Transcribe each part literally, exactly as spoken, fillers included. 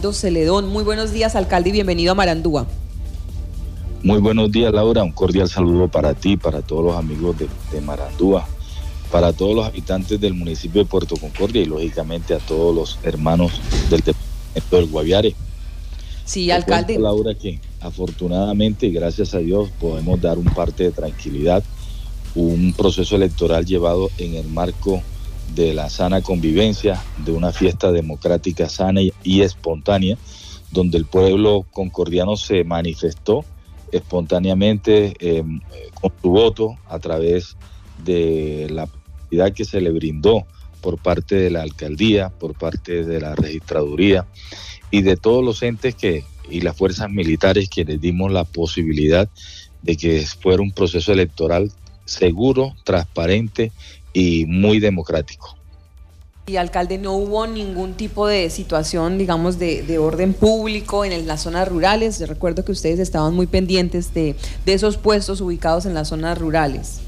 Osvaldo Celedón. Muy buenos días, alcalde, y bienvenido a Marandúa. Muy buenos días, Laura. Un cordial saludo para ti, para todos los amigos de, de Marandúa, para todos los habitantes del municipio de Puerto Concordia y lógicamente a todos los hermanos del departamento del Guaviare. Sí, alcalde. Te cuento, Laura, que afortunadamente y gracias a Dios podemos dar un parte de tranquilidad, un proceso electoral llevado en el marco de la sana convivencia, de una fiesta democrática sana y, y espontánea, donde el pueblo concordiano se manifestó espontáneamente eh, con su voto a través de la posibilidad que se le brindó por parte de la alcaldía, por parte de la registraduría y de todos los entes que y las fuerzas militares que les dimos la posibilidad de que fuera un proceso electoral seguro, transparente y muy democrático. Y alcalde, ¿no hubo ningún tipo de situación, digamos, de, de orden público en el, las zonas rurales? Yo recuerdo que ustedes estaban muy pendientes de, de esos puestos ubicados en las zonas rurales.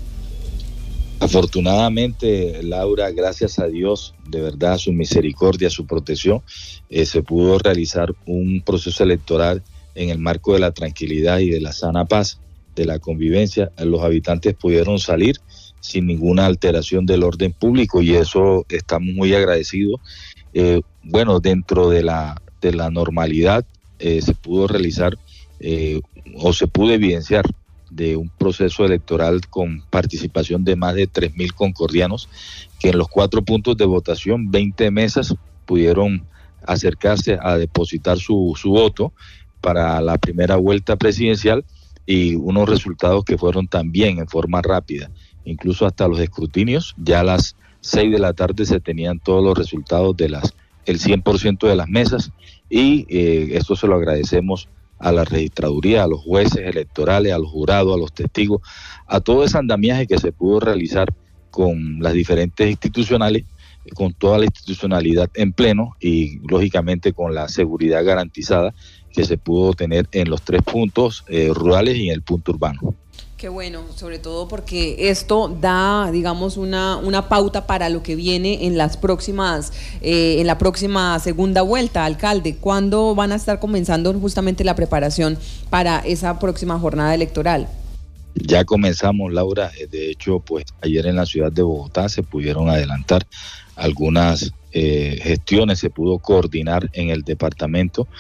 Afortunadamente, Laura, gracias a Dios, de verdad, a su misericordia, a su protección, eh, se pudo realizar un proceso electoral en el marco de la tranquilidad y de la sana paz, de la convivencia. Los habitantes pudieron salir sin ninguna alteración del orden público y eso estamos muy agradecidos. Eh, bueno, dentro de la, de la normalidad eh, se pudo realizar eh, o se pudo evidenciar de un proceso electoral con participación de más de tres mil concordianos, que en los cuatro puntos de votación, veinte mesas pudieron acercarse a depositar su, su voto para la primera vuelta presidencial y unos resultados que fueron también en forma rápida. Incluso hasta los escrutinios, ya a las seis de la tarde se tenían todos los resultados de las el cien por ciento de las mesas y eh, esto se lo agradecemos a la registraduría, a los jueces electorales, a los jurados, a los testigos, a todo ese andamiaje que se pudo realizar con las diferentes institucionales, con toda la institucionalidad en pleno y lógicamente con la seguridad garantizada que se pudo tener en los tres puntos eh, rurales y en el punto urbano. Qué bueno, sobre todo porque esto da, digamos, una, una pauta para lo que viene en las próximas, eh, en la próxima segunda vuelta, alcalde. ¿Cuándo van a estar comenzando justamente la preparación para esa próxima jornada electoral? Ya comenzamos, Laura. De hecho, pues ayer en la ciudad de Bogotá se pudieron adelantar algunas eh, gestiones, se pudo coordinar en el departamento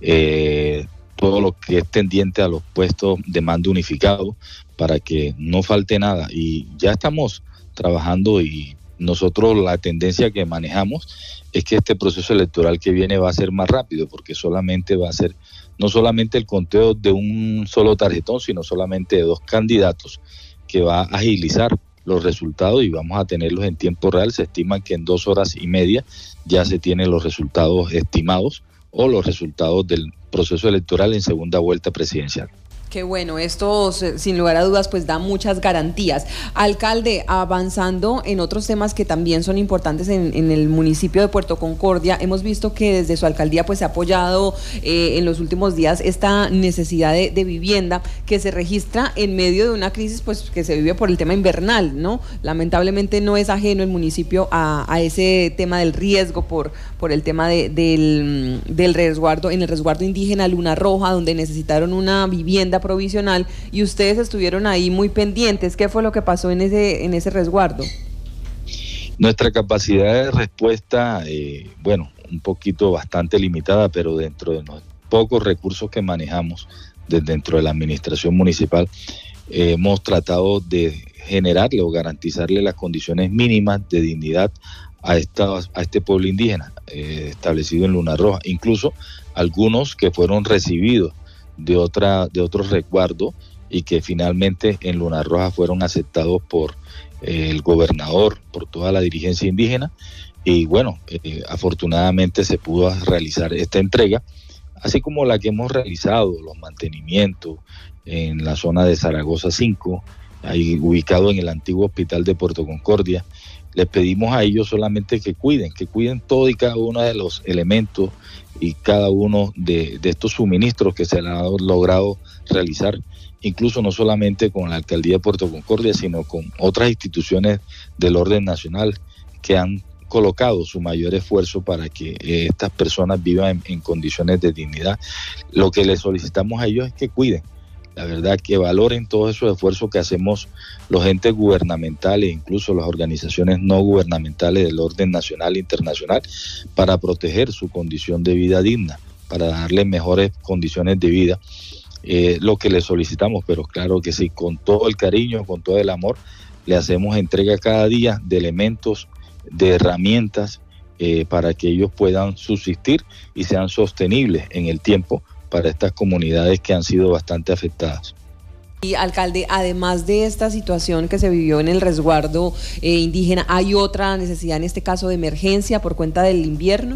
eh, todo lo que es tendiente a los puestos de mando unificado para que no falte nada y ya estamos trabajando y nosotros la tendencia que manejamos es que este proceso electoral que viene va a ser más rápido porque solamente va a ser no solamente el conteo de un solo tarjetón sino solamente de dos candidatos que va a agilizar los resultados y vamos a tenerlos en tiempo real. Se estima que en dos horas y media ya se tienen los resultados estimados o los resultados del proceso electoral en segunda vuelta presidencial. Qué bueno, esto sin lugar a dudas pues da muchas garantías. Alcalde, avanzando en otros temas que también son importantes en, en el municipio de Puerto Concordia, hemos visto que desde su alcaldía pues se ha apoyado eh, en los últimos días esta necesidad de, de vivienda que se registra en medio de una crisis pues que se vive por el tema invernal, ¿no? Lamentablemente no es ajeno el municipio a, a ese tema del riesgo por, por el tema de, del, del resguardo, en el resguardo indígena Luna Roja, donde necesitaron una vivienda provisional y ustedes estuvieron ahí muy pendientes. ¿Qué fue lo que pasó en ese en ese resguardo? Nuestra capacidad de respuesta, eh, bueno, un poquito bastante limitada, pero dentro de los pocos recursos que manejamos desde dentro de la administración municipal, eh, hemos tratado de generarle o garantizarle las condiciones mínimas de dignidad a, esta, a este pueblo indígena eh, establecido en Luna Roja, incluso algunos que fueron recibidos de otra de otro resguardo y que finalmente en Luna Roja fueron aceptados por eh, el gobernador, por toda la dirigencia indígena y bueno, eh, afortunadamente se pudo realizar esta entrega, así como la que hemos realizado, los mantenimientos en la zona de Zaragoza cinco, ahí ubicado en el antiguo hospital de Puerto Concordia. Les pedimos a ellos solamente que cuiden, que cuiden todo y cada uno de los elementos y cada uno de, de estos suministros que se han logrado realizar, incluso no solamente con la alcaldía de Puerto Concordia, sino con otras instituciones del orden nacional que han colocado su mayor esfuerzo para que eh, estas personas vivan en, en condiciones de dignidad. Lo que les solicitamos a ellos es que cuiden, la verdad, que valoren todos esos esfuerzos que hacemos los entes gubernamentales, incluso las organizaciones no gubernamentales del orden nacional e internacional, para proteger su condición de vida digna, para darles mejores condiciones de vida. Eh, lo que les solicitamos, pero claro que sí, con todo el cariño, con todo el amor, le hacemos entrega cada día de elementos, de herramientas eh, para que ellos puedan subsistir y sean sostenibles en el tiempo para estas comunidades que han sido bastante afectadas. Y alcalde, además de esta situación que se vivió en el resguardo eh, indígena, ¿hay otra necesidad en este caso de emergencia por cuenta del invierno?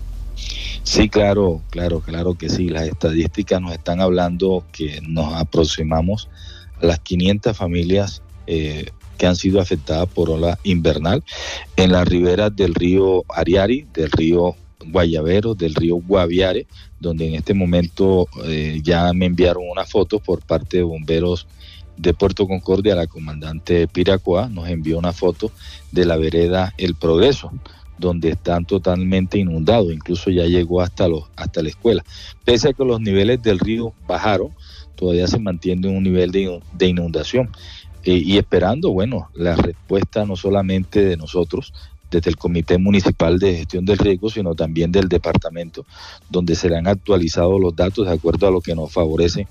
Sí, claro, claro, claro que sí. Las estadísticas nos están hablando que nos aproximamos a las quinientas familias eh, que han sido afectadas por ola invernal en las riberas del río Ariari, del río Guayabero, del río Guaviare, donde en este momento eh, ya me enviaron una foto por parte de bomberos de Puerto Concordia. La comandante Piracoa nos envió una foto de la vereda El Progreso, donde están totalmente inundados, incluso ya llegó hasta los hasta la escuela. Pese a que los niveles del río bajaron, todavía se mantiene un nivel de, de inundación. Eh, y esperando, bueno, la respuesta no solamente de nosotros, desde el Comité Municipal de Gestión del Riesgo, sino también del departamento, donde serán actualizados los datos de acuerdo a lo que nos favorece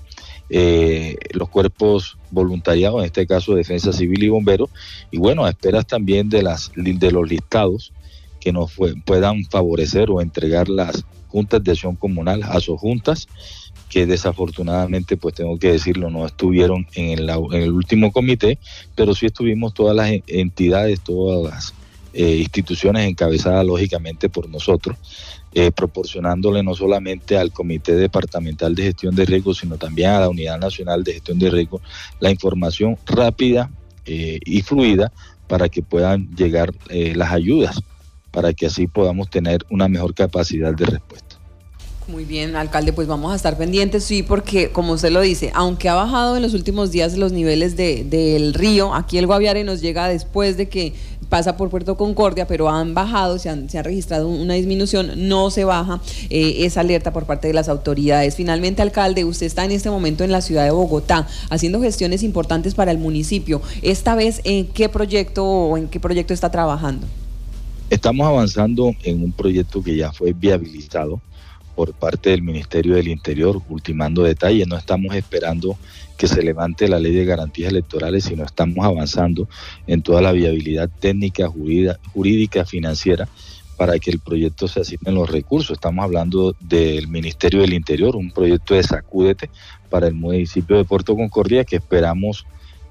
eh, los cuerpos voluntariados, en este caso Defensa Civil y Bomberos, y bueno, a esperas también de, las, de los listados que nos fue, puedan favorecer o entregar las juntas de acción comunal, a sus juntas, que desafortunadamente, pues tengo que decirlo, no estuvieron en el, en el último comité, pero sí estuvimos todas las entidades, todas las eh, instituciones encabezadas lógicamente por nosotros, eh, proporcionándole no solamente al Comité Departamental de Gestión de Riesgos, sino también a la Unidad Nacional de Gestión de Riesgos, la información rápida eh, y fluida para que puedan llegar eh, las ayudas, para que así podamos tener una mejor capacidad de respuesta. Muy bien, alcalde, pues vamos a estar pendientes, sí, porque como usted lo dice, aunque ha bajado en los últimos días los niveles de, del río, aquí el Guaviare nos llega después de que pasa por Puerto Concordia, pero han bajado, se, han, se ha registrado una disminución, no se baja eh, esa alerta por parte de las autoridades. Finalmente, alcalde, usted está en este momento en la ciudad de Bogotá, haciendo gestiones importantes para el municipio. Esta vez, ¿en qué proyecto o en qué proyecto está trabajando? Estamos avanzando en un proyecto que ya fue viabilizado por parte del Ministerio del Interior, ultimando detalles. No estamos esperando que se levante la ley de garantías electorales, sino estamos avanzando en toda la viabilidad técnica, jurídica, jurídica financiera, para que el proyecto se asignen los recursos. Estamos hablando del Ministerio del Interior, un proyecto de Sacúdete para el municipio de Puerto Concordia, que esperamos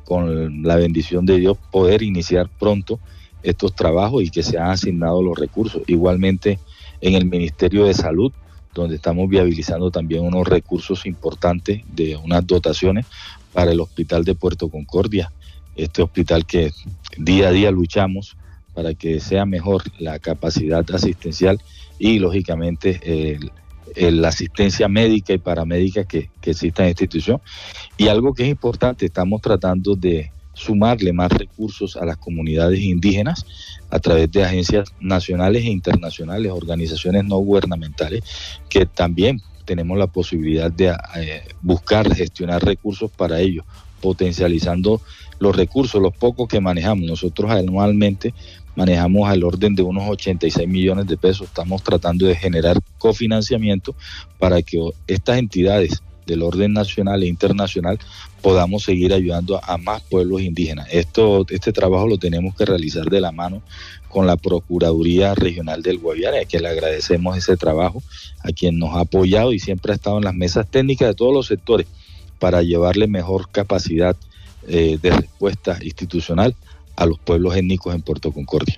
con la bendición de Dios poder iniciar pronto estos trabajos y que se han asignado los recursos. Igualmente en el Ministerio de Salud, donde estamos viabilizando también unos recursos importantes de unas dotaciones para el Hospital de Puerto Concordia, este hospital que día a día luchamos para que sea mejor la capacidad asistencial y lógicamente el, el, la asistencia médica y paramédica que, que exista en esta institución. Y algo que es importante, estamos tratando de sumarle más recursos a las comunidades indígenas a través de agencias nacionales e internacionales, organizaciones no gubernamentales, que también tenemos la posibilidad de eh, buscar, gestionar recursos para ellos, potencializando los recursos, los pocos que manejamos. Nosotros anualmente manejamos al orden de unos ochenta y seis millones de pesos. Estamos tratando de generar cofinanciamiento para que estas entidades del orden nacional e internacional podamos seguir ayudando a, a más pueblos indígenas. Esto, este trabajo lo tenemos que realizar de la mano con la Procuraduría Regional del Guaviare, a quien le agradecemos ese trabajo, a quien nos ha apoyado y siempre ha estado en las mesas técnicas de todos los sectores para llevarle mejor capacidad eh, de respuesta institucional a los pueblos étnicos en Puerto Concordia.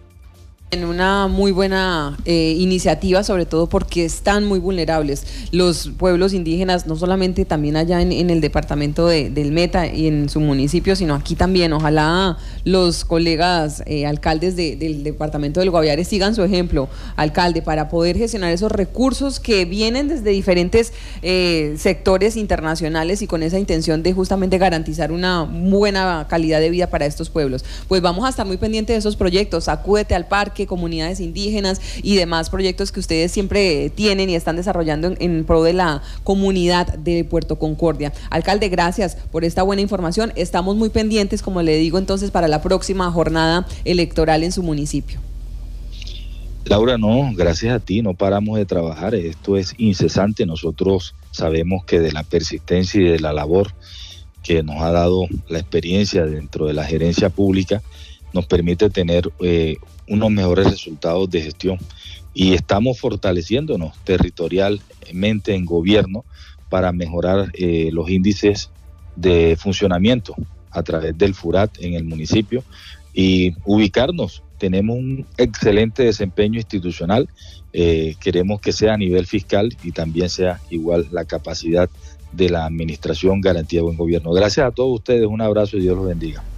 En una muy buena eh, iniciativa, sobre todo porque están muy vulnerables los pueblos indígenas, no solamente también allá en, en el departamento de, del Meta y en su municipio, sino aquí también. Ojalá los colegas eh, alcaldes de, del departamento del Guaviare sigan su ejemplo, alcalde, para poder gestionar esos recursos que vienen desde diferentes eh, sectores internacionales y con esa intención de justamente garantizar una buena calidad de vida para estos pueblos. Pues vamos a estar muy pendientes de esos proyectos. Sacúdete al parque, parque, comunidades indígenas y demás proyectos que ustedes siempre tienen y están desarrollando en, en pro de la comunidad de Puerto Concordia. Alcalde, gracias por esta buena información. Estamos muy pendientes, como le digo, entonces para la próxima jornada electoral en su municipio. Laura, no, gracias a ti, no paramos de trabajar, esto es incesante. Nosotros sabemos que de la persistencia y de la labor que nos ha dado la experiencia dentro de la gerencia pública, nos permite tener eh, unos mejores resultados de gestión, y estamos fortaleciéndonos territorialmente en gobierno para mejorar eh, los índices de funcionamiento a través del FURAT en el municipio y ubicarnos. Tenemos un excelente desempeño institucional, eh, queremos que sea a nivel fiscal y también sea igual la capacidad de la administración, garantía de buen gobierno. Gracias a todos ustedes, un abrazo y Dios los bendiga.